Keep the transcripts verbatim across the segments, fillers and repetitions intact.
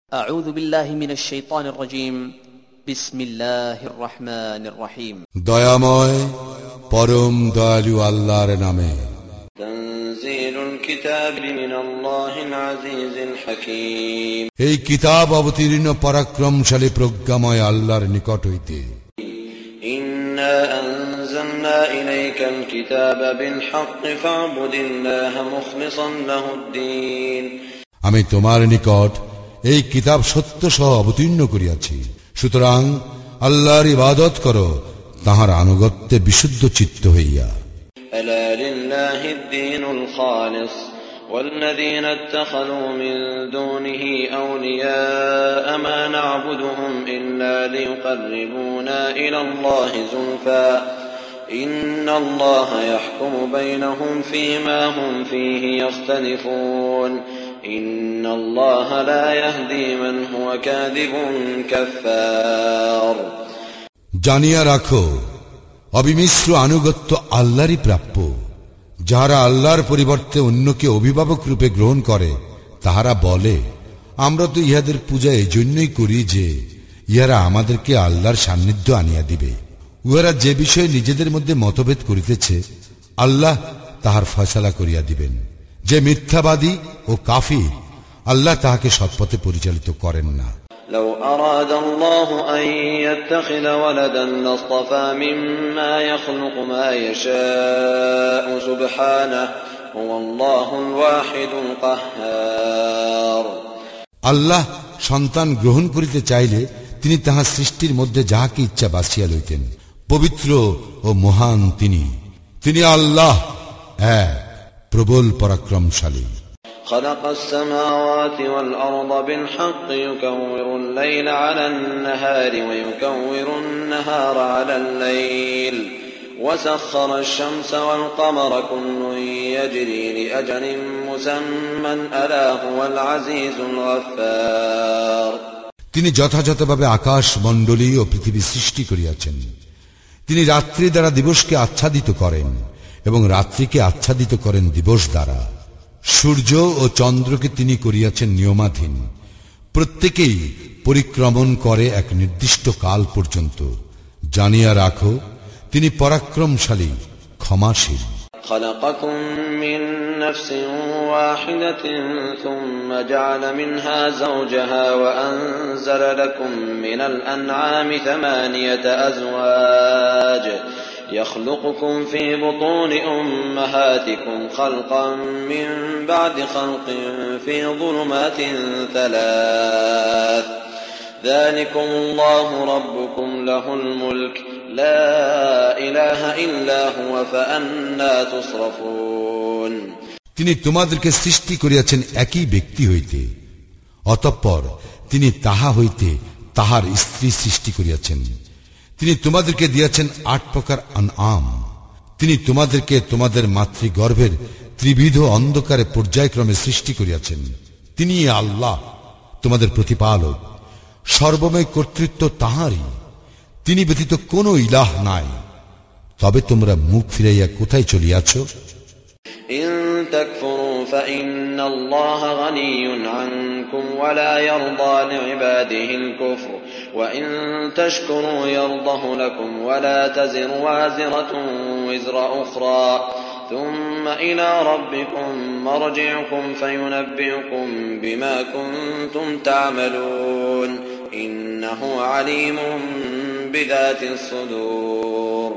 أعوذ بالله من الشيطان الرجيم بسم الله الرحمن الرحيم দয়াময় পরম দয়ালু আল্লাহর নামে। تنزيل الكتاب من الله العزيز الحكيم এই কিতাব অবতীর্ণ পরাক্রমশালী প্রজ্ঞাময় আল্লাহর নিকট হইতে। إنا أنزلنا إليك الكتاب بالحق فاعبد الله مخلصا له الدين আমি তোমার নিকট এই কিতাব সত্য সহ অবতীর্ণ করিয়াছি, সুতরাং আল্লাহর ইবাদত করো তাহার আনুগত্যে বিশুদ্ধ চিত্ত হইয়া। ألا لله الدين الخالص والذين اتخذوا من دونه أولياء ما نعبدهم إلا ليقربونا إلى الله زلفى إن الله يحكم بينهم فيما هم فيه يختلفون إن الله لا يهدي من هو كاذب كفار জানিয়া রাখো, অবিমিশ্র আনুগত্য আল্লাহরই প্রাপ্য। যাহারা আল্লাহর পরিবর্তে অন্যকে অভিভাবক রূপে গ্রহণ করে তাহারা বলে, আমরা তো ইহাদের পূজা এই জন্যই করি যে ইহারা আমাদেরকে আল্লাহর সান্নিধ্য আনিয়া দিবে। উহারা যে বিষয়ে নিজেদের মধ্যে মতভেদ করিতেছে আল্লাহ তাহার ফয়সালা করিয়া দিবেন। যে মিথ্যাবাদী ও কাফির, আল্লাহ তাহাকে সৎপথে পরিচালিত করেন না। لو أراد الله أن يتخذ ولدا لاصطفى مما يخلق ما يشاء سبحانه هو الله الواحد القهار আল্লাহ সন্তান গ্রহণ করিতে চাইলে তিনি তাহার সৃষ্টির মধ্যে যাহাকে ইচ্ছা বাছিয়া লইতেন। পবিত্র ও মহান তিনি। তিনি আল্লাহ এক, প্রবল পরাক্রমশালী। خلق السماوات والأرض بالحق يكور الليل على النهار ويكور النهار على الليل وسخر الشمس والقمر كل يجري لأجل مسمى ألا هو العزيز الغفار তিনি যথাযথভাবে আকাশ মণ্ডলী ও পৃথিবী সৃষ্টি করিয়াছেন। তিনি রাত্রি দ্বারা দিবসকে আচ্ছাদিত করেন এবং রাত্রিকে আচ্ছাদিত করেন দিবস দ্বারা। সূর্য ও চন্দ্রকে তিনি করিয়াছেন নিয়মাধীন, প্রত্যেকেই পরিক্রমণ করে এক নির্দিষ্ট কাল পর্যন্ত। জানিয়া রাখো, তিনি পরাক্রমশালী, ক্ষমাশীল। خلقكم من نفس واحدة ثم جعل منها زوجها وأنزل لكم من الأنعام ثمانية أزواج يخلقكم في بطون أمهاتكم خلقا من بعد خلق في ظلمات ثلاث ذلكم الله ربكم له الملك لا إله إلا هو فأنا تصرفون তিনি তোমাদেরকে সৃষ্টি করিয়াছেন একই ব্যক্তি হইতে, অতঃপর তিনি তাহা হইতে তাহার স্ত্রী সৃষ্টি করিয়াছেন। তিনি তোমাদেরকে দিয়াছেন আট প্রকার আনআম। তিনি তোমাদেরকে তোমাদের মাতৃগর্ভের ত্রিবিধ অন্ধকারে পর্যায়ক্রমে সৃষ্টি করিয়াছেন। তিনি আল্লাহ, তোমাদের প্রতিপালক। সর্বময় কর্তৃত্ব তাহারই, তিনি ব্যতীত কোনো ইলাহ নাই। তবে তোমরা মুখ ফিরাইয়া কোথায় চলিয়াছ? إن تكفروا فإن الله غني عنكم ولا يرضى لعباده الكفر وإن تشكروا يرضه لكم ولا تزر وازرة وزر أخرى ثم إلى ربكم مرجعكم فينبئكم بما كنتم تعملون إنه عليم بذات الصدور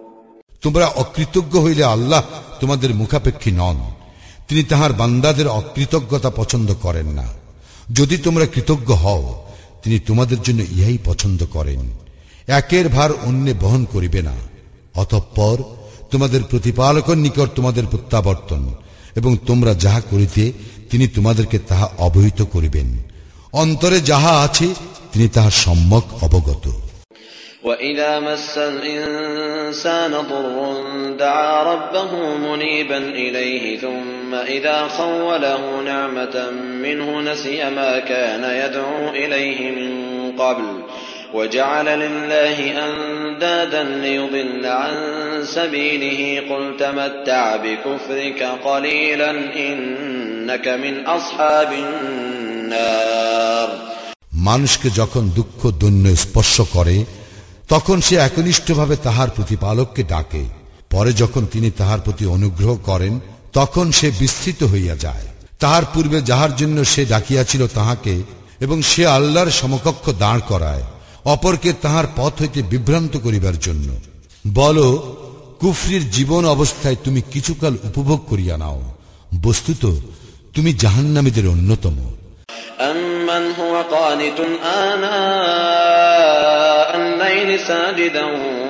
তোমরা অকৃতজ্ঞ হইলে আল্লাহ তোমাদের মুখাপেক্ষী নন। তিনি তাহার বান্দাদের অকৃতজ্ঞতা পছন্দ করেন না। যদি তোমরা কৃতজ্ঞ হও, তিনি তোমাদের জন্য ইহাই পছন্দ করেন। একের ভার অন্যে বহন করিবে না। অতঃপর তোমাদের প্রতিপালকের নিকট তোমাদের প্রত্যাবর্তন, এবং তোমরা যাহা করিতে তিনি তোমাদেরকে তাহা অবহিত করিবেন। অন্তরে যাহা আছে তিনি তাহা সম্যক অবগত। وَإِذَا مَسَّ الْإِنسَانَ ضُرٌّ دَعَا رَبَّهُ مُنِيبًا إِلَيْهِ ثُمَّ إِذَا خَوَّلَهُ نِعْمَةً مِّنْهُ نَسِيَ مَا كَانَ يَدْعُو إِلَيْهِ مِن قَبْلُ وَجَعَلَ لِلَّهِ أَندَادًا لِّيُضِلَّ عَن سَبِيلِهِ قُلْ تَمَتَّعْ بِكُفْرِكَ قَلِيلًا إِنَّكَ مِنْ أَصْحَابِ النَّارِ মানুষকে যখন দুঃখ দৈন্য স্পর্শ করে তখন সে একনিষ্ঠভাবে তাহার প্রতিপালককে ডাকে, পরে যখন তিনি তাহার প্রতি অনুগ্রহ করেন তখন সে বিস্তৃত হইয়া যায়। তাহার পূর্বে যাহার জন্য সে ডাকিয়াছিল তাহাকে এবং সে আল্লাহর সমকক্ষ দাঁড় করায়, অপরকে তাহার পথ হইতে বিভ্রান্ত করিবার জন্য। বলো, কুফরির জীবন অবস্থায় তুমি কিছুকাল উপভোগ করিয়া নাও, বস্তুত তুমি জাহান্নামীদের অন্যতম। أَمَّنْ هُوَ قَانِتٌ آنَاءَ اللَّيْلِ سَاجِدًا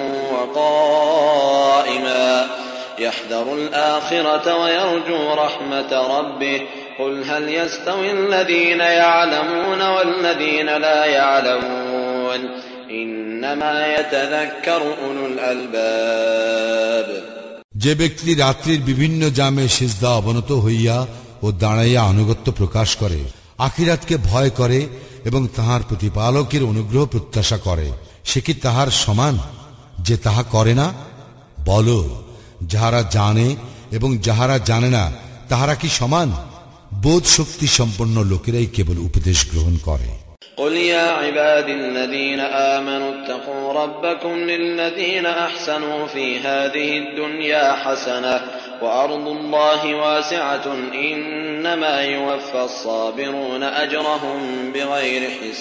وَقَائِمًا يَحْذَرُ الْآخِرَةَ وَيَرْجُو رَحْمَةَ رَبِّهِ قُلْ هَلْ يَسْتَوِي الَّذِينَ يَعْلَمُونَ وَالَّذِينَ لَا يَعْلَمُونَ إِنَّمَا يَتَذَكَّرُ أُولُو الْأَلْبَابِ। যে ব্যক্তি রাত্রির বিভিন্ন জামে সিজদা অবনত হইয়া ও দাঁড়াইয়া আনুগত্য প্রকাশ করে, আখিরাতকে ভয় করে এবং তাহার প্রতিপালকের অনুগ্রহ প্রত্যাশা করে, সে কি তাহার সমান যে তাহা করে না? বলো, যাহারা জানে এবং যাহারা জানে না তাহারা কি সমান? বোধ শক্তি সম্পন্ন লোকেরাই কেবল উপদেশ গ্রহণ করে। قل يا عبادي الذين آمنوا اتقوا ربكم للذين أحسنوا في هذه الدنيا حسنة وأرض الله واسعة إنما يوفى الصابرون أجرهم بغير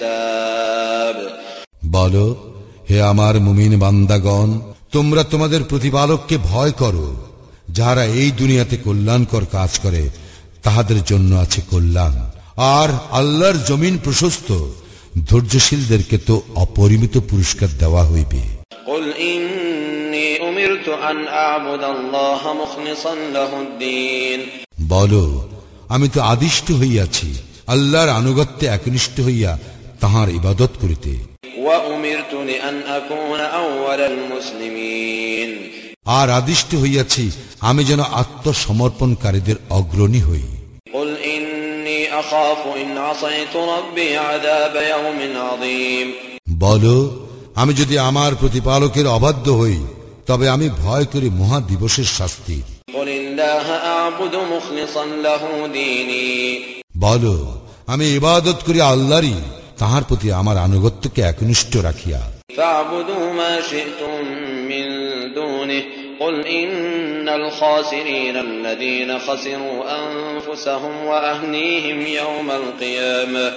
حساب। বলো, হে আমার মুমিন বান্দাগণ, তোমরা তোমাদের প্রতিপালককে ভয় করো। যাহারা এই দুনিয়াতে কল্যাণকর কাজ করে তাহাদের জন্য আছে কল্যাণ, আর আল্লাহর জমিন প্রশস্ত, ধৈর্যশীলদেরকে তো অপরিমিত পুরস্কার দেওয়া হইবে। قل إني أمرت أن أعبد الله مخلصا له الدين। বলো, আমি তো আদিষ্ট হইয়াছি আল্লাহর আনুগত্যে একনিষ্ঠ হইয়া তাহার ইবাদত করিতে। وأمرت لأن أكون أول المسلمين। আর আদিষ্ট হইয়াছি আমি যেন আত্মসমর্পণকারীদের অগ্রণী হই। قل إني أخاف إن عصيت ربي عذاب يوم عظيم। বলো, আমি যদি আমার প্রতিপালকের অবাধ্য হই তবে আমি ভয় করি মহা দিবসের শাস্তি। قل الله أعبد مخلصا له ديني। বলো, আমি ইবাদত করি আল্লাহরই, তাহার প্রতি আমার আনুগত্যকে একনিষ্ঠ রাখিয়া। فاعبدوا ما شئتم من دونه قل إن الخاسرين الذين خسروا أنفسهم وأهليهم يوم القيامة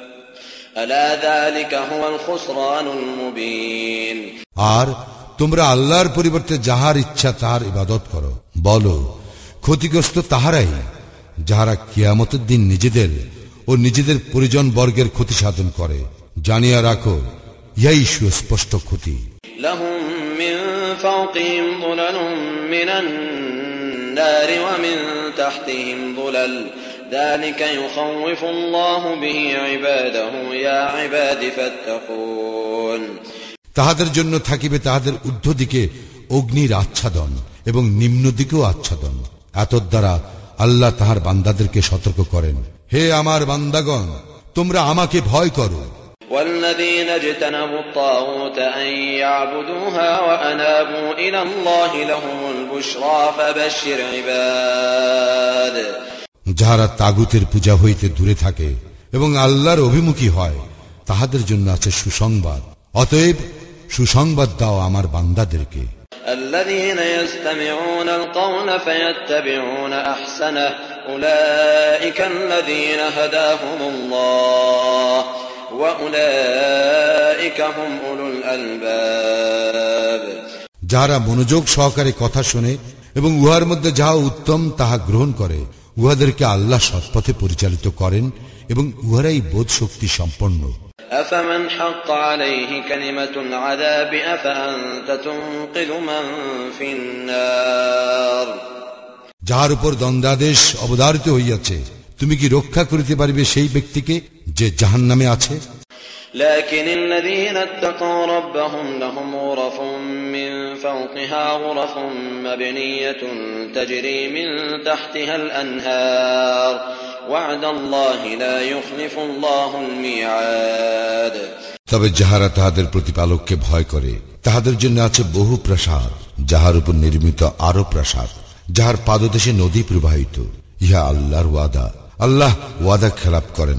ألا ذلك هو الخسران المبين। আর তোমরা আল্লাহর পরিবর্তে যাহার ইচ্ছা তাহার ইবাদত করো। বলো, ক্ষতিগ্রস্ত তাহারাই যাহারা কিয়ামতের দিন নিজেদের ও নিজেদের পরিজন বর্গের ক্ষতি সাধন করে। জানিয়া রাখো, ইহাই সুস্পষ্ট ক্ষতি। لهم من فوقهم ظلل من النار ومن تحتهم ظلل ذلك يخوف الله به عباده يا عباد فاتقون। তাহাদের জন্য থাকিবে তাহাদের ঊর্ধ্ব দিকে অগ্নির আচ্ছাদন এবং নিম্ন দিকেও আচ্ছাদন। এতদ দ্বারা আল্লাহ তাহার বান্দাদেরকে সতর্ক করেন, হে আমার বান্দাগণ, তোমরা আমাকে ভয় করো। والذين اجتنبوا الطاغوت أن يعبدوها وأنابوا إلى الله لهم البشرى فبشر عباد। যাহারা তাগুতের পূজা হইতে দূরে থাকে এবং আল্লাহর অভিমুখী হয় তাহাদের জন্য আছে সুসংবাদ। অতএব সুসংবাদ দাও আমার বান্দাদেরকে। الذين يستمعون القول فيتبعون أحسنه أولئك الذين هداهم الله وأولئك هم أولو الألباب। যাহারা মনোযোগ সহকারে কথা শোনে এবং উহার মধ্যে যাহা উত্তম তাহা গ্রহণ করে, উহাদেরকে আল্লাহ সৎপথে পরিচালিত করেন এবং উহারাই বোধ শক্তি সম্পন্ন। أفمن حق عليه كلمة العذاب أفأنت تنقذ من في النار। যাহার উপর দণ্ডাদেশ অবধারিত হইয়াছে, তুমি কি রক্ষা করিতে পারিবে সেই ব্যক্তিকে যে জাহান্নামে আছে? لكن الذين اتقوا ربهم لهم غرف من فوقها غرف مبنية تجري من تحتها الأنهار وعد الله لا يخلف الله الميعاد। তবে যাহারা তাহাদের প্রতিপালককে ভয় করে তাহাদের জন্য আছে বহু প্রাসাদ, যাহার উপর নির্মিত আরো প্রাসাদ, যাহার পাদদেশে নদী প্রবাহিত। ইহা আল্লাহর ওয়াদা, আল্লাহ ওয়াদা খেলাপ করেন না।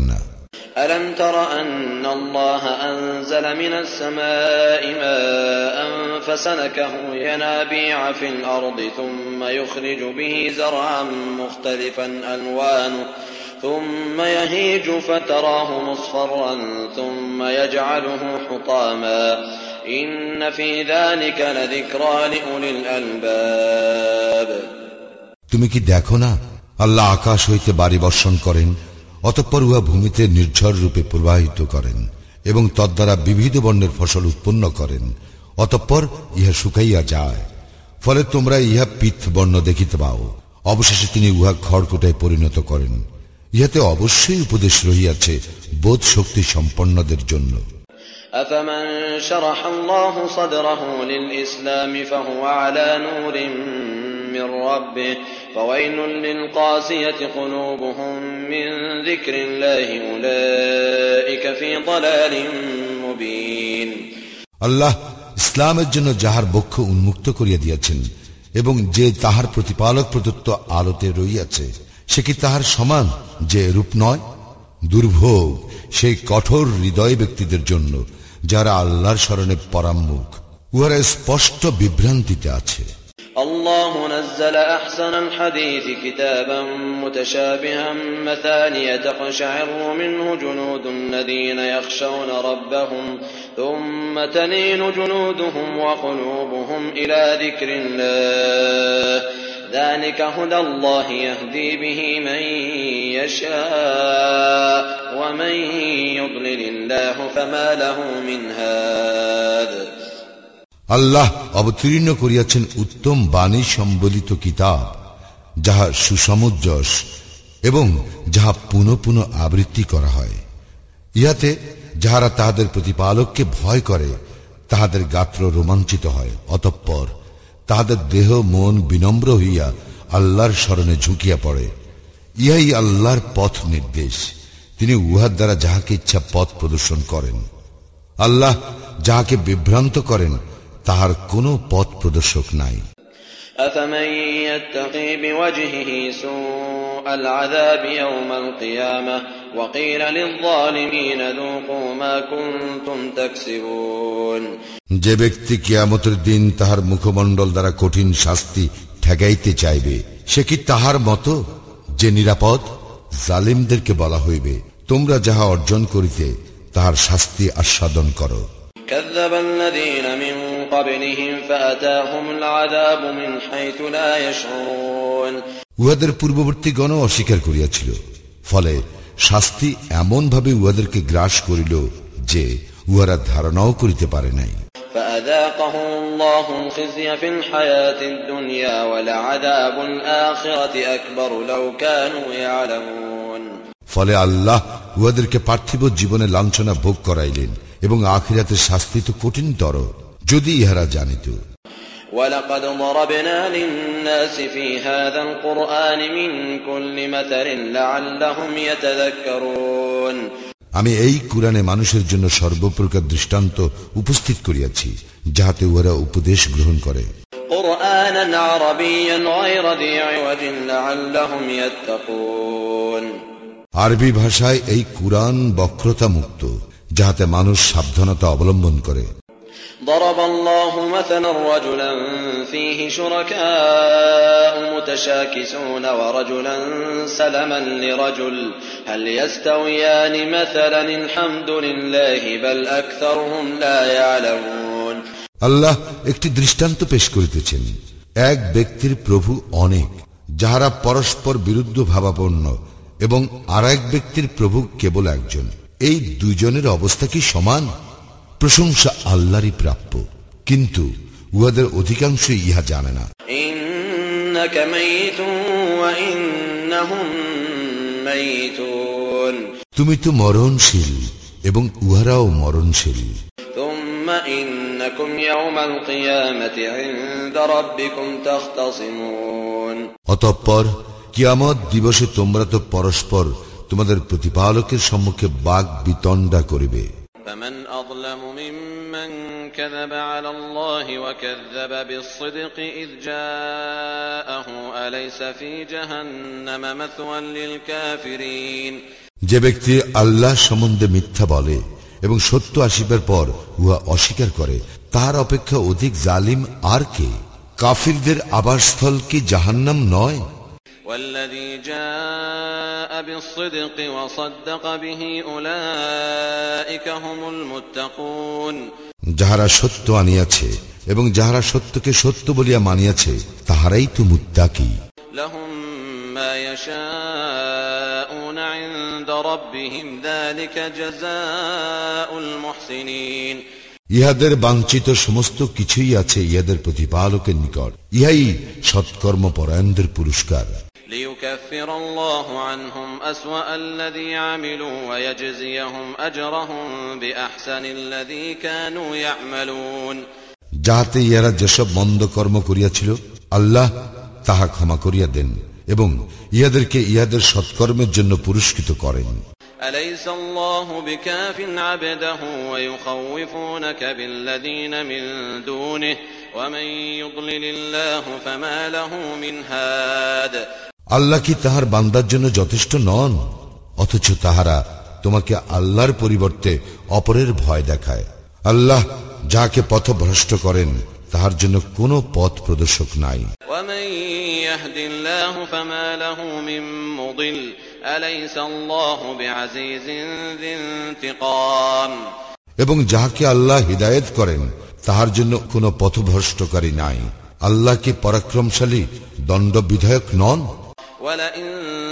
ألم تر أن الله أنزل من السماء ماء فسلكه ينابيع في الأرض ثم يخرج به زرعا مختلفا ألوانه ثم يهيج فتراه مصفرا ثم يجعله حطاما إن في ذلك لذكرى لأولي الألباب তুমি কি দেখো না আল্লাহ আকাশ হইতে বারি বর্ষণ করেন, অতঃপর উহা ভূমিতে নির্ঝর রূপে প্রবাহিত করেন এবং তদ্বারা বিবিধ বর্ণের ফসল উৎপন্ন করেন, অতঃপর ইহা শুকাইয়া যায়, ফলে তোমরা ইহা পিত্ত বর্ণ দেখিতে পাও। অবশেষে তিনি উহা খড়কুটায় পরিণত করেন। ইহাতে অবশ্যই উপদেশ রহিয়াছে বোধ শক্তি সম্পন্নদের জন্য। أفمن شرح الله صدره للإسلام فهو على نور من ربه فويل للقاسية قلوبهم من ذكر الله أولئك في ضلال مبين আল্লাহ ইসলামের জন্য যাহার বক্ষ উন্মুক্ত করিয়া দিয়াছেন এবং যে তাহার প্রতিপালক প্রদত্ত আলোতে রইয়াছে, সে কি তাহার সমান যে রূপ নয়? দুর্ভোগ সেই কঠোর হৃদয় ব্যক্তিদের জন্য যারা আল্লাহর শরণে পরাম্মুখ, উহারা স্পষ্ট বিভ্রান্তিতে আছে। الله نزل أحسن الحديث كتابا متشابها مثانية تقشعر منه جلود الذين يخشون ربهم ثم تلين جلودهم وقلوبهم إلى ذكر الله ذلك هدى الله يهدي به من يشاء ومن يضلل الله فما له من هاد আল্লাহ অবতীর্ণ করিয়াছেন উত্তম বাণী সম্বলিত কিতাব, যাহা সুসমঞ্জস এবং যাহা পুনঃ পুনঃ আবৃত্তি করা হয়। ইহাতে যাহারা তাহাদের প্রতিপালককে ভয় করে তাহাদের গাত্র রোমাঞ্চিত হয়, অতঃপর তাহাদের দেহ মন বিনম্র হইয়া আল্লাহর শরণে ঝুঁকিয়া পড়ে। ইহাই আল্লাহর পথ নির্দেশ, তিনি উহার দ্বারা যাহাকে ইচ্ছা পথ প্রদর্শন করেন। আল্লাহ যাহাকে বিভ্রান্ত করেন তাহার কোন পথ প্রদর্শক নাই। أفمن يتقي بوجهه سوء العذاب يوم القيامة وقيل للظالمين ذوقوا ما كنتم تكسبون যে ব্যক্তি কিয়ামতের দিন তাহার মুখমণ্ডল দ্বারা কঠিন শাস্তি ঠেকাইতে চাইবে, সে কি তাহার মতো যে নিরাপদ? জালিমদেরকে বলা হইবে, তোমরা যাহা অর্জন করিতে তাহার শাস্তি আস্বাদন করো। كذب الذين من قبلهم فأتاهم العذاب من حيث لا يشعرون উহাদের পূর্ববর্তীগণ অস্বীকার করিয়াছিল, ফলে শাস্তি এমন ভাবে উহাদেরকে গ্রাস করিল যে উহারা ধারণাও করিতে পারে নাই। فأذاقهم الله الخزي في الحياة الدنيا ولعذاب الآخرة أكبر لو كانوا يعلمون ফলে আল্লাহ উহাদেরকে পার্থিব জীবনে লাঞ্ছনা ভোগ করাইলেন এবং আখিরাতের শাস্তি তো কঠিনতর, যদি ইহারা জানিত। وَلَقَدْ ضَرَبْنَا لِلنَّاسِ فِي هَذَا الْقُرْآنِ مِنْ كُلِّ مَثَلٍ لَعَلَّهُمْ يَتَذَكَّرُونَ আমি এই কুরআনে মানুষের জন্য সর্বপ্রকার দৃষ্টান্ত উপস্থিত করিয়াছি, যাহাতে উহারা উপদেশ গ্রহণ করে। قُرْآنًا عَرَبِيًّا غَيْرَ ذِي عِوَجٍ لَعَلَّهُمْ يَتَّقُونَ আরবি ভাষায় এই কুরআন বক্রতা মুক্ত, যাহাতে মানুষ সাবধানতা অবলম্বন করে। ضرب الله مثلا رجلا فيه شركاء متشاكسون ورجلا سلما لرجل هل يستويان مثلا الحمد لله بل أكثرهم لا يعلمون আল্লাহ একটি দৃষ্টান্ত পেশ করিতেছেন। এক ব্যক্তির প্রভু অনেক, যাহারা পরস্পর বিরুদ্ধ ভাবাপন্ন, এবং আর এক ব্যক্তির প্রভু কেবল একজন। এই দুইজনের অবস্থা কি সমান? প্রশংসা আল্লাহরই প্রাপ্য, কিন্তু উহাদের অধিকাংশ ইহা জানে না। ইন্নাকা মাইতুন ওয়া ইন্নাহুম মাইতুন তুমি তো মরণশীল এবং উহারাও মরণশীল। থুম্মা ইন্নাকুম ইয়াওমাল কিয়ামাতি ইনদা রাব্বিকুম তাখতাসিমুন অতঃপর কিয়ামত দিবসে তোমরা তো পরস্পর তোমাদের প্রতিপালকের সম্মুখে বাক বিতণ্ডা করিবে। فمن أظلم ممن كذب على الله وكذب بالصدق إذ جاءه أليس في جهنم مثوى للكافرين যে ব্যক্তি আল্লাহ সম্বন্ধে মিথ্যা বলে এবং সত্য আসিবার পর উহা অস্বীকার করে, তার অপেক্ষা অধিক জালিম আর কে? কাফিরদের আবাসস্থল কি জাহান্নাম নয়? والذي جاء بالصدق وصدق به أولئك هم المتقون যাহারা সত্য আনিয়াছে এবং যাহারা সত্যকে সত্য বলিয়া মানিয়াছে তাহারাই তো মুত্তাকি। لهم ما يشاءون عند ربهم ذلك جزاء المحسنين ইহাদের বাঞ্ছিত সমস্ত কিছুই আছে ইহাদের প্রতিপালকের নিকট, ইহাই সৎকর্ম পরায়ণদের পুরস্কার। ليكفر الله عنهم أسوأ الذي عملوا ويجزيهم أجرهم بأحسن الذي كانوا يعملون যাহাতে ইহারা যেসব মন্দ কর্ম করিয়াছিল আল্লাহ তাহা ক্ষমা করিয়া দেন এবং ইহাদেরকে ইহাদের সৎকর্মের জন্য পুরস্কৃত করেন। أليس الله بكاف عبده ويخوفونك بالذين من دونه ومن يضلل الله فما له من هاد আল্লাহ কি তাহার বান্দার জন্য যথেষ্ট নন, অথচ তাহারা তোমাকে আল্লাহর পরিবর্তে অপরের ভয় দেখায়। আল্লাহ যাকে পথভ্রষ্ট করেন তাহার জন্য কোনো পথ প্রদর্শক নাই। ومن يهد الله فما له من مضل أليس الله بعزيز ذي انتقام এবং যাহাকে আল্লাহ হিদায়েত করেন তাহার জন্য কোনো পথভ্রষ্টকারী নাই। আল্লাহ কি পরাক্রমশালী দণ্ড বিধায়ক নন? ولئن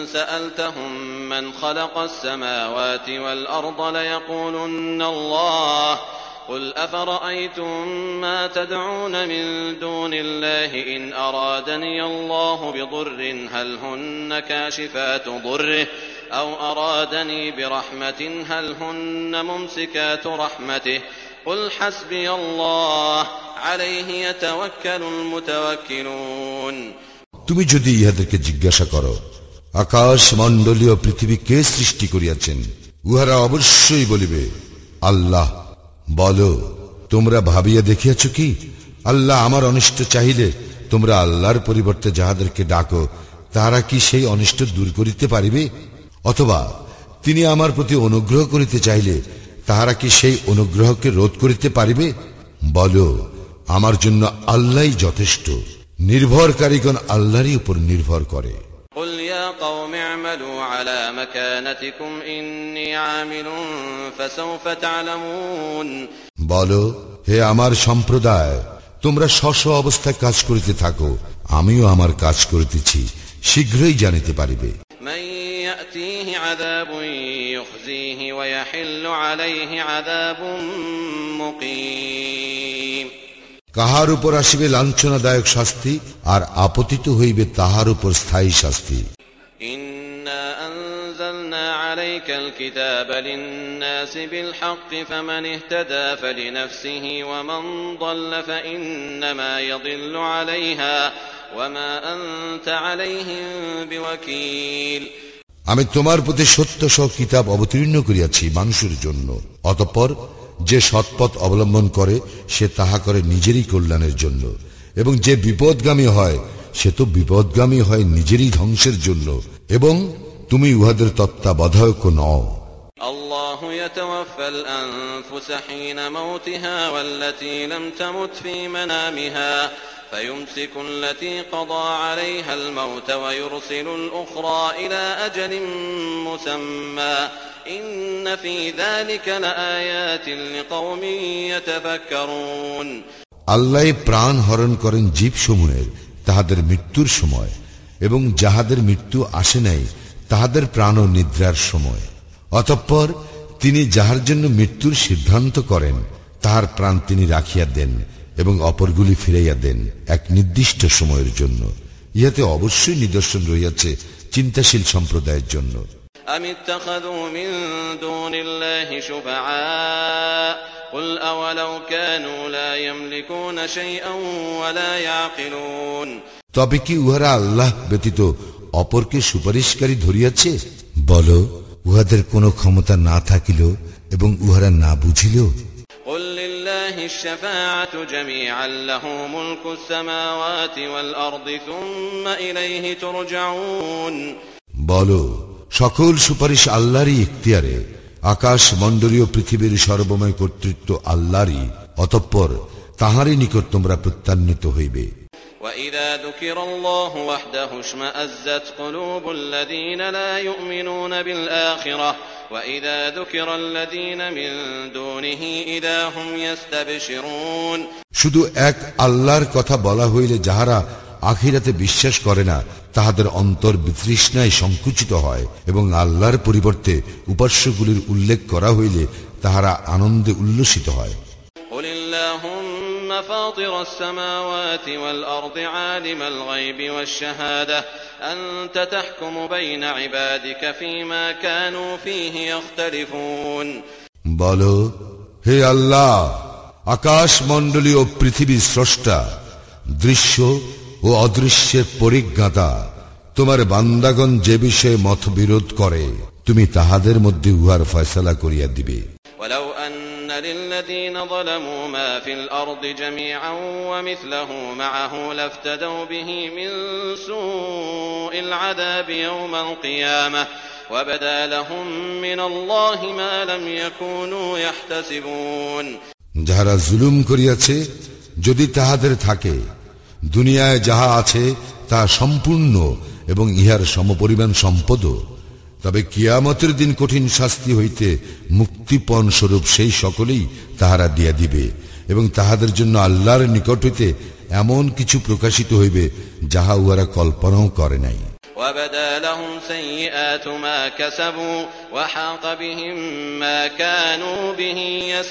سألتهم من خلق السماوات والأرض ليقولن الله قل أفرأيتم ما تدعون من دون الله إن أرادني الله بضر هل هن كاشفات ضره أو أرادني برحمة هل هن ممسكات رحمته قل حسبي الله عليه يتوكل المتوكلون তুমি যদি ইহাদেরকে জিজ্ঞাসা করো আকাশ মণ্ডলীয় পৃথিবী কে সৃষ্টি করিয়াছেন, উহারা অবশ্যই বলিবে আল্লাহ। বলো, তোমরা ভাবিয়া দেখিয়াছ কি আল্লাহ আমার অনিষ্ট চাহিলে তোমরা আল্লাহর পরিবর্তে যাহাদেরকে ডাকো তাহারা কি সেই অনিষ্ট দূর করিতে পারিবে? অথবা তিনি আমার প্রতি অনুগ্রহ করিতে চাইলে তাহারা কি সেই অনুগ্রহকে রোধ করিতে পারিবে? বলো, আমার জন্য আল্লাহই যথেষ্ট, নির্ভরকারীগণ আল্লাহরই উপর নির্ভর করে। قل يا قوم اعملوا على مكانتكم إني عامل فسوف تعلمون বলো, হে আমার সম্প্রদায়, তোমরা স্ব অবস্থায় কাজ করিতে থাকো, আমিও আমার কাজ করিতেছি, শীঘ্রই জানিতে পারিবে। من يأتيه عذاب يخزيه ويحل عليه عذاب مقيم কাহার উপর আসিবে লাঞ্ছনাদায়ক শাস্তি আর আপতিত হইবে তাহার উপর স্থায়ী শাস্তি। إنا أنزلنا عليك الكتاب للناس بالحق فمن اهتدى فلنفسه ومن ضل فإنما يضل عليها وما أنت عليهم بوكيل আমি তোমার প্রতি সত্য সহ কিতাব অবতীর্ণ করিয়াছি মানুষের জন্য, অতঃপর যে সৎপথ অবলম্বন করে সে তাহা করে নিজেরই কল্যাণের জন্য, এবং যে বিপদগামী হয় সে তো বিপদগামী হয় নিজেরই ধ্বংসের জন্য, এবং তুমি উহাদের তত্ত্বাবধায়ক নও। الله يتوفى الأنفس حين موتها والتي لم تمت في منامها فيمسك التي قضى عليها الموت ويرسل الأخرى إلى أجل مسمى إن في ذلك لآيات لقوم يتفكرون আল্লাহ প্রাণ হরণ করেন জীবসমূহের তাহাদের মৃত্যুর সময়, এবং যাহাদের মৃত্যু আসে নাই তাহাদের প্রাণ ও নিদ্রার সময়। অতঃপর তিনি যাহার জন্য মৃত্যুর সিদ্ধান্ত করেন তাহার প্রাণ তিনি রাখিয়া দেন এবং অপরগুলি ফিরাইয়া দেন এক নির্দিষ্ট সময়ের জন্য। ইহাতে অবশ্যই নিদর্শন রহিয়াছে চিন্তাশীল সম্প্রদায়ের জন্য। أم اتخذوا من دون الله شفعاء قل أولو كانوا لا يملكون شيئا ولا يعقلون তবে কি উহারা আল্লাহ ব্যতীত অপরকে সুপারিশকারী ধরিয়াছে? বলো, উহাদের কোনো ক্ষমতা না থাকিল এবং উহারা না বুঝিল। قل لله الشفاعة جميعا له ملك السماوات والأرض ثم إليه ترجعون বলো, সকল সুপারিশ আল্লাহরই ইখতিয়ারে। আকাশ মণ্ডলীয় পৃথিবীর সর্বময় কর্তৃত্ব আল্লাহরই, অতঃপর তাহারই নিকট তোমরা প্রত্যান্বিত হইবে। وَإِذَا ذُكِرَ اللَّهُ وَحْدَهُ اشْمَأَزَّتْ قُلُوبُ الَّذِينَ لَا يُؤْمِنُونَ بِالْآخِرَةِ وَإِذَا ذُكِرَ الَّذِينَ مِن دُونِهِ إِذَا هُمْ يَسْتَبْشِرُونَ। শুধু এক আল্লাহর কথা বলা হইলে যাহারা আখিরাতে বিশ্বাস করে না তাহাদের অন্তর বিতৃষ্ণায় সংকুচিত হয়, এবং আল্লাহর পরিবর্তে উপাস্যগুলির উল্লেখ করা হইলে তাহারা আনন্দে উল্লসিত হয়। قُلِ اللَّهُمَّ فَاطِرَ السَّمَاوَاتِ وَالْأَرْضِ عَالِمَ الْغَيْبِ وَالشَّهَادَةِ أَنْتَ تَحْكُمُ بَيْنَ عِبَادِكَ فِيمَا كَانُوا فِيهِ يَخْتَلِفُونَ। বলো, হে আল্লাহ, আকাশ মণ্ডলী ও পৃথিবীর স্রষ্টা, দৃশ্য ও অদৃশ্যের পরিজ্ঞাতা, তোমার বান্দাগণ যে বিষয়ে মতবিরোধ করে তুমি তাহাদের মধ্যে উহার ফয়সালা করিয়া দিবে। ولو أن للذين ظلموا ما في الأرض جميعا ومثله معه لافتدوا به من سوء العذاب يوم القيامة وبدا لهم من الله ما لم يكونوا يحتسبون। যাহারা জুলুম করিয়াছে, যদি তাহাদের থাকে দুনিয়ায় যাহা আছে তা সম্পূর্ণ এবং ইহার সমপরিমাণ সম্পদ, তবে কিয়ামতের দিন কঠিন শাস্তি হইতে মুক্তিপণ স্বরূপ সেই সকলেই তাহারা দিয়া দিবে, এবং তাহাদের জন্য আল্লাহর নিকট হইতে এমন কিছু প্রকাশিত হইবে যাহা উহারা কল্পনাও করে নাই। وَبَدَا لَهُمْ سَيِّئَاتُ مَا كَسَبُوا وَحَاقَ بِهِم مَّا كَانُوا بِهِ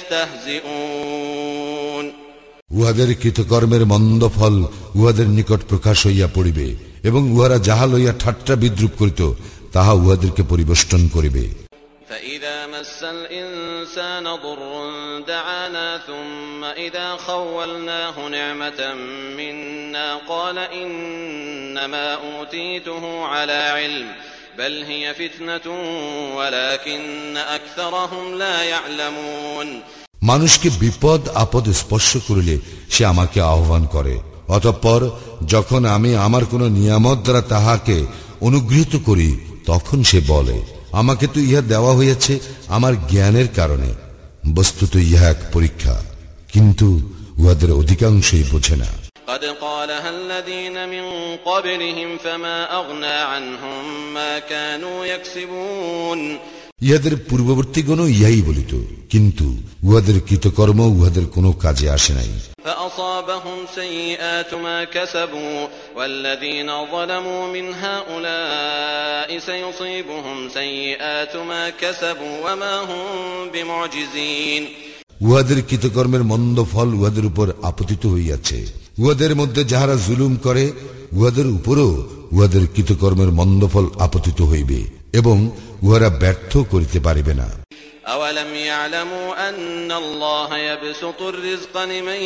يَسْتَهْزِئُونَ। উহাদের কৃতকর্মের মন্দ ফল উহাদের নিকট প্রকাশ হইয়া পড়িবে, এবং উহারা যাহা লইয়া ঠাট্টা বিদ্রুপ করিত তাহা উহাদেরকে পরিবেষ্টন করিবে। فَإِذَا مَسَّ الْإِنسَانَ ضُرٌّ دَعَانَا ثُمَّ إِذَا خَوَّلْنَاهُ نِعْمَةً مِنَّا قَالَ إِنَّمَا أُوتِيتُهُ عَلَى عِلْمٍ بَلْ هِيَ فِتْنَةٌ وَلَكِنَّ أَكْثَرَهُمْ لَا يَعْلَمُونَ। মানুষকে বিপদ আপদ স্পর্শ করিলে সে আমাকে আহ্বান করে, অতঃপর যখন আমি আমার কোন নিয়ামত দ্বারা তাহাকে অনুগৃহীত করি তখন সে বলে, আমাকে তো ইহা দেওয়া হইয়াছে আমার জ্ঞানের কারণে। বস্তুত ইহা এক পরীক্ষা, কিন্তু উহাদের অধিকাংশই বোঝে না। قد قالها الذين من قبلهم فما أغنى عنهم ما كانوا يكسبون। ইহাদের পূর্ববর্তীগণ ইহাই বলিত, কিন্তু উহাদের কৃতকর্ম উহাদের কোনো কাজে আসে নাই। فأصابهم سيئات ما كسبوا والذين ظلموا من هؤلاء سيصيبهم سيئات ما كسبوا وما هم بمعجزين। উহাদের কৃতকর্মের মন্দ ফল উহাদের উপর আপতিত হইয়াছে। উহাদের মধ্যে যাহারা জুলুম করে উহাদের উপরও উহাদের কৃতকর্মের মন্দ ফল আপতিত হইবে, এবং উহারা ব্যর্থ করিতে পারিবে না। أولم يعلموا أن الله يبسط الرزق لمن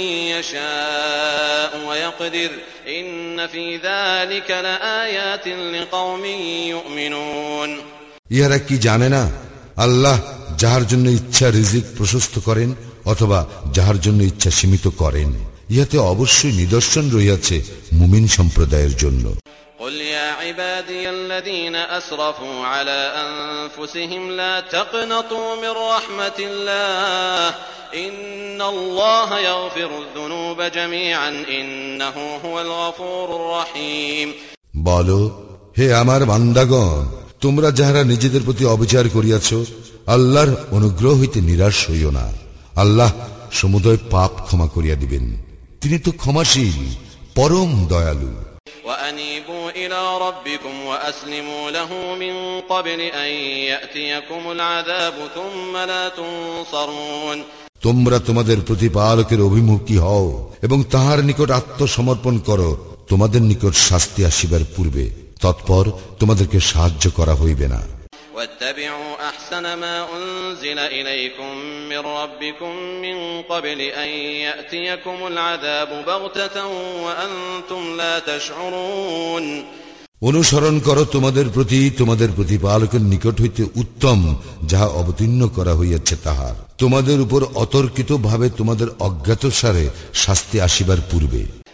يشاء ويقدر إن في ذلك لآيات لقوم يؤمنون। ইহারা কি জানে না, আল্লাহ যাহার জন্য ইচ্ছা রিজিক প্রশস্ত করেন অথবা যাহার জন্য ইচ্ছা সীমিত করেন, ইহাতে অবশ্যই নিদর্শন রহিয়াছে মুমিন সম্প্রদায়ের জন্য। قل يا عبادي الذين أسرفوا على أنفسهم لا تقنطوا من رحمة الله إن الله يغفر الذنوب جميعا إنه هو الغفور الرحيم। বলো, হে আমার বান্দাগণ, তোমরা যাহারা নিজেদের প্রতি অবিচার করিয়াছ, আল্লাহর অনুগ্রহ হইতে নিরাশ হইও না। আল্লাহ সমুদয় পাপ ক্ষমা করিয়া দিবেন, তিনি তো ক্ষমাশীল, পরম দয়ালু। وأنيبوا إلى ربكم وأسلموا له من قبل أن يأتيكم العذاب ثم لا تنصرون। তোমরা তোমাদের প্রতিপালকের অভিমুখী হও এবং তাহার নিকট আত্মসমর্পণ করো তোমাদের নিকট শাস্তি আসিবার পূর্বে, তৎপর তোমাদেরকে সাহায্য করা হইবে না। واتبعوا أحسن ما أنزل إليكم من ربكم من قبل أن يأتيكم العذاب بغتة وأنتم لا تشعرون। অনুসরণ করো তোমাদের প্রতি তোমাদের প্রতিপালকের নিকট হইতে উত্তম যাহা অবতীর্ণ করা হইয়াছে তাহার, তোমাদের উপর অতর্কিত ভাবে তোমাদের অজ্ঞাতসারে শাস্তি আসিবার পূর্বে।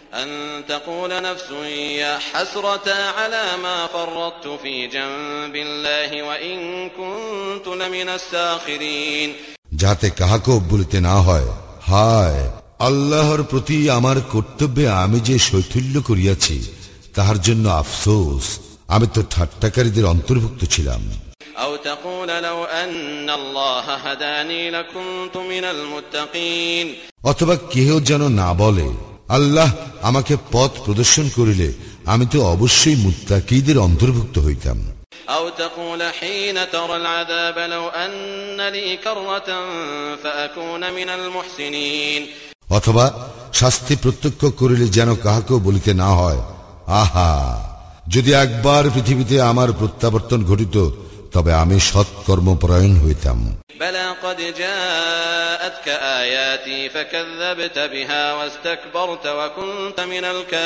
أن تقول نفس يا حسرة على ما فرطت في جنب الله وإن كنت لمن الساخرين যাতে কাহাকেও বলিতে না হয়, হায় আল্লাহর প্রতি আমার কর্তব্যে আমি যে শৈথিল্য করিয়াছি তাহার জন্য আফসোস, আমি তো ঠাট্টাকারীদের অন্তর্ভুক্ত ছিলাম। أو تقول لو أن الله هداني لكنت من المتقين অথবা কেহ যেন না বলে, আল্লাহ আমাকে পথ প্রদর্শন করিলে আমি তো অবশ্যই মুত্তাকীদের অন্তর্ভুক্ত হইতাম। أو تقول حين ترى العذاب لو أن لي كرة فأكون من المحسنين অথবা শাস্তি প্রত্যক্ষ করিলে যেন কাহাকেও বলিতে না হয়, আহা যদি একবার পৃথিবীতে আমার প্রত্যাবর্তন ঘটিত তবে আমি সৎকর্মপরায়ণ হইতাম। بلى قد جاءتك آياتي فكذبت بها واستكبرت وكنت من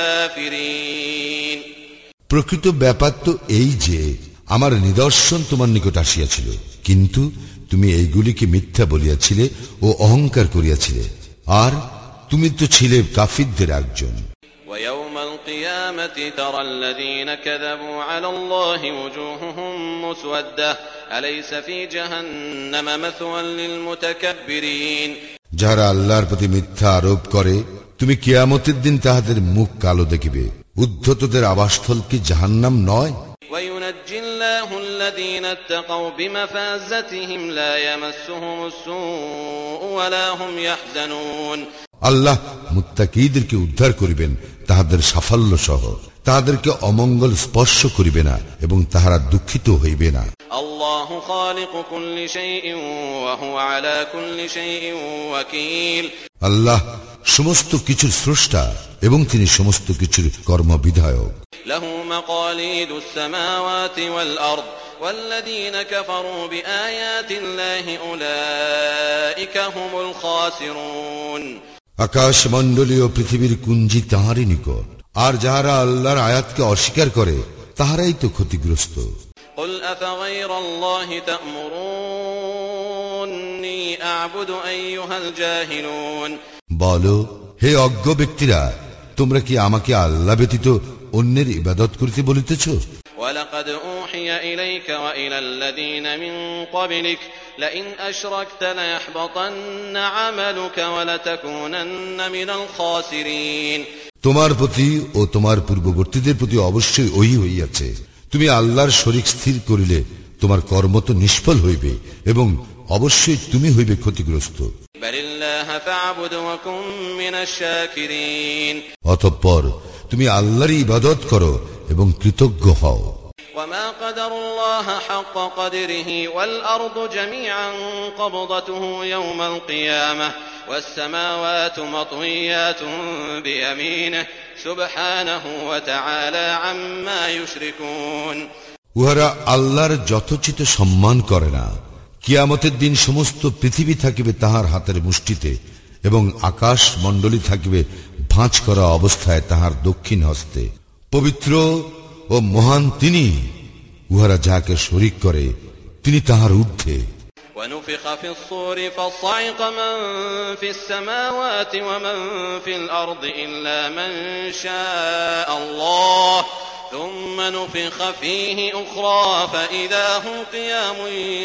الكافرين প্রকৃত ব্যাপার তো এই যে আমার নিদর্শন তোমার নিকট আসিয়াছিল, কিন্তু তুমি এইগুলিকে মিথ্যা বলিয়াছিলে ও অহংকার করিয়াছিলে, আর তুমি তো ছিলে কাফিরদের একজন। ويوم القيامة ترى الذين كذبوا على الله وجوههم مسودة أليس في جهنم مثوى للمتكبرين যারা আল্লাহর প্রতি মিথ্যা আরোপ করে তুমি কিয়ামতের দিন তাহাদের মুখ কালো দেখিবে, উদ্ধতদের আবাসস্থল কি জাহান্নাম নয়? وينجي الله الذين اتقوا بمفازتهم لا يمسهم السوء ولا هم يحزنون আল্লাহ মুত্তাকীদেরকে উদ্ধার করিবেন তাহাদের সাফল্য সহ, তাহাদেরকে অমঙ্গল স্পর্শ করিবে না এবং তাহারা দুঃখিত হইবে না। الله خالق كل شيء وهو على كل شيء وكيل আল্লাহ সমস্ত কিছুর স্রষ্টা এবং তিনি সমস্ত কিছুর কর্মবিধায়ক। له مقاليد السماوات والأرض والذين كفروا بآيات الله أولئك هم الخاسرون আকাশ মণ্ডলী ও পৃথিবীর কুঞ্জি তাহারই নিকট, আর যাহারা আল্লাহর আয়াতকে অস্বীকার করে তাহারাই তো ক্ষতিগ্রস্ত। قل أفغير الله تأمروني أعبد أيها الجاهلون বলো, হে অজ্ঞ ব্যক্তিরা, তোমরা কি আমাকে আল্লাহ ব্যতীত অন্যের ইবাদত করিতে বলিতেছ? ولقد أوحي إليك وإلى الذين من قبلك لئن أشركت ليحبطن عملك ولتكونن من الخاسرين তোমার প্রতি ও তোমার পূর্ববর্তীদের প্রতি অবশ্যই ওই হইয়াছে, তুমি আল্লাহর শরীক স্থির করিলে তোমার কর্ম তো নিষ্ফল হইবে এবং অবশ্যই তুমি হইবে ক্ষতিগ্রস্ত। অতঃপর তুমি আল্লাহরই ইবাদত করো এবং কৃতজ্ঞ হও। وما قدر الله حق قدره والأرض جميعا قبضته يوم القيامة والسماوات مطويات بيمينه سبحانه وتعالى عما يشركون উহারা আল্লাহর যথোচিত সম্মান করে না। কিয়ামতের দিন সমস্ত পৃথিবী থাকিবে তাহার হাতের মুষ্টিতে এবং আকাশ মণ্ডলী থাকিবে ভাঁজ করা অবস্থায় তাহার দক্ষিণ হস্তে। পবিত্র ও মহান তিনি, উহারা যাকে শরীক করে তিনি তাহার ঊর্ধ্বে। ونفخ في الصور فصعق من في السماوات ومن في الأرض إلا من شاء الله ثم نفخ فيه أخرى فإذا هم قيام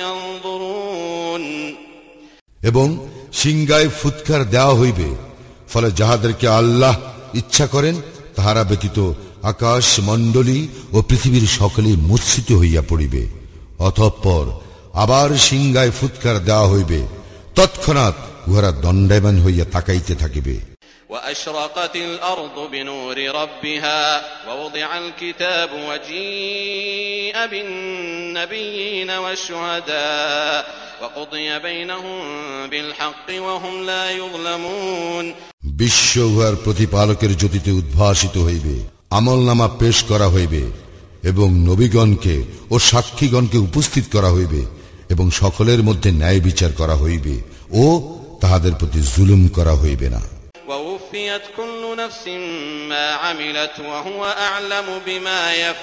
ينظرون এবং সিংগায় ফুৎকার দেওয়া হইবে, ফলে যাহাদেরকে আল্লাহ ইচ্ছা করেন তাহারা ব্যতীত আকাশ মণ্ডলী ও পৃথিবীর সকলেই মূর্ছিত হইয়া পড়িবে। অতঃপর আবার সিংগায় ফুৎকার দেওয়া হইবে, তৎক্ষণাৎ উহারা দণ্ডায়মান হইয়া তাকাইতে থাকিবে। وأشرقت الأرض بنور ربها ووضع الكتاب وجيء بالنبيين والشهداء وقضي بينهم بالحق وهم لا يظلمون বিশ্ব উহার প্রতিপালকের জ্যোতিতে উদ্ভাসিত হইবে, আমলনামা পেশ করা হইবে এবং নবীগণকে ও সাক্ষীগণকে উপস্থিত করা হইবে এবং সকলের মধ্যে ন্যায় বিচার করা হইবে ও তাহাদের প্রতি জুলুম করা হইবে না। ووفيت كل نفس ما عملت وهو أعلم بما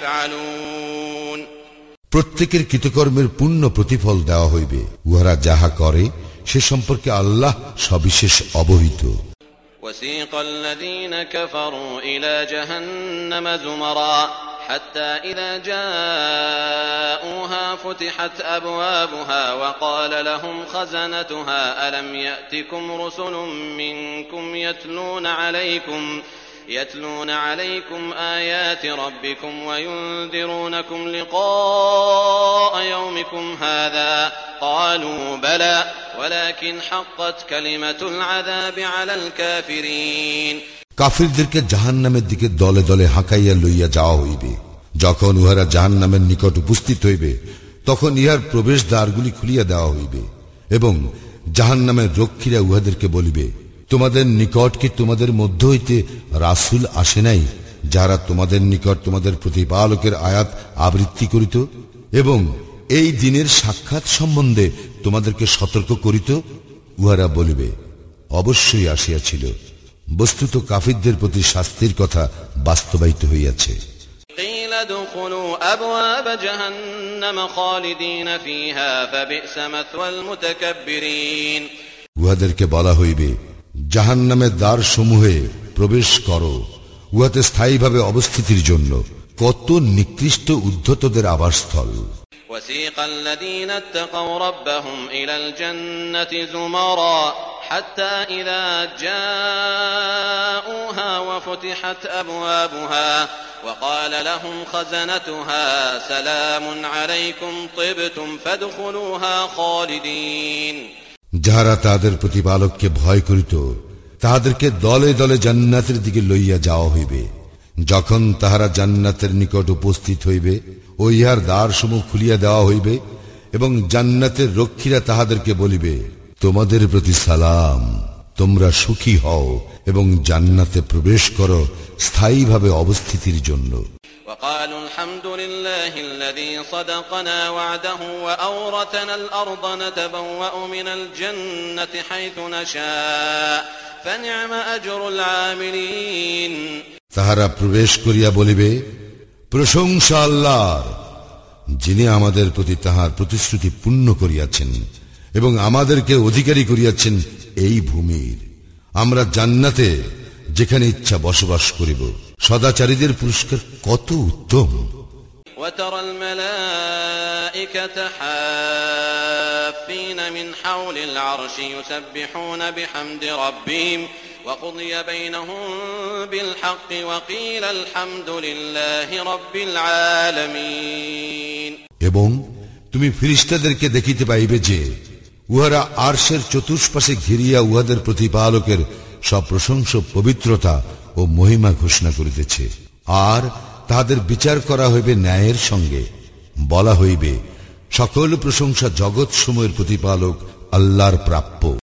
يفعلون প্রত্যেকের কৃতকর্মের পূর্ণ প্রতিফল দেওয়া হইবে, উহারা যাহা করে সে সম্পর্কে আল্লাহ সবিশেষ অবহিত। وسيق الذين كفروا إلى جهنم زمرا حتى إذا جاءوها فتحت أبوابها وقال لهم خزنتها ألم يأتكم رسل منكم يتلون عليكم يتلون عليكم آيات ربكم وينذرونكم لقاء يومكم هذا قالوا بلى ولكن حقت كلمة العذاب على الكافرين কাফিরদেরকে জাহান্নামের দিকে দলে দলে হাঁকাইয়া লইয়া যাওয়া হইবে। যখন উহারা জাহান্নামের নিকট উপস্থিত হইবে তখন ইহার প্রবেশ দ্বারগুলি খুলিয়া দেওয়া হইবে এবং জাহান্নামের রক্ষীরা উহাদেরকে বলিবে, তোমাদের নিকট কি তোমাদের মধ্য হইতে রাসূল আসে নাই, যারা তোমাদের নিকট তোমাদের প্রতিপালকের আয়াত আবৃত্তি করিত এবং এই দিনের সাক্ষাৎ সম্বন্ধে তোমাদেরকে সতর্ক করিত? উহারা বলিবে, অবশ্যই আসিয়াছিল। বস্তুত কাফিরদের প্রতি শাস্তির কথা বাস্তবায়িত হইয়াছে। উহাদেরকে বলা হইবে, জাহান্নামের দ্বার সমূহে প্রবেশ করো, উহাতে স্থায়ীভাবে অবস্থিতির জন্য কত নিকৃষ্ট উদ্ধতদের আবাসস্থল। وسيق الذين اتقوا ربهم إلى الجنة زمرا حتى إذا جاءوها وفتحت أبوابها وقال لهم خزنتها سلام عليكم طبتم فادخلوها خالدين যাহারা তাদের প্রতিপালককে ভয় করিত তাহাদেরকে দলে দলে জান্নাতের দিকে লইয়া যাওয়া হইবে। যখন তাহারা জান্নাতের নিকট উপস্থিত হইবে ও ইহার দ্বারসমূহ খুলিয়া দেওয়া হইবে এবং জান্নাতের রক্ষীরা তাহাদেরকে বলিবে, তোমাদের প্রতি সালাম, তোমরা সুখী হও এবং জান্নাতে প্রবেশ করো স্থায়ীভাবে অবস্থিতির জন্য। وقالوا الحمد لله الذي صدقنا وعده وأورثنا الأرض نتبوأ من الجنة حيث نشاء فنعم أجر العاملين তাহারা প্রবেশ করিয়া বলিবে, প্রশংসা আল্লাহর, যিনি আমাদের প্রতি তাহার প্রতিশ্রুতি পূর্ণ করিয়াছেন এবং আমাদেরকে অধিকারী করিয়াছেন এই ভূমির। আমরা জান্নাতে যেখানে ইচ্ছা বসবাস করিব। সদাচারীদের পুরস্কার কত উত্তম। وترى الملائكة حافين من حول العرش يسبحون بحمد ربهم وقضي بينهم بالحق وقيل الحمد لله رب العالمين এবং তুমি ফেরেশতাদেরকে দেখিতে পাইবে যে উহারা আরশের চতুষ্পাশে ঘিরিয়া উহাদের প্রতিপালকের সব প্রশংসা, পবিত্রতা ও মহিমা ঘোষণা করিতেছে। আর তাহাদের বিচার করা হইবে ন্যায়ের সঙ্গে। বলা হইবে, সকল প্রশংসা জগৎ সমূহের প্রতিপালক আল্লাহর প্রাপ্য।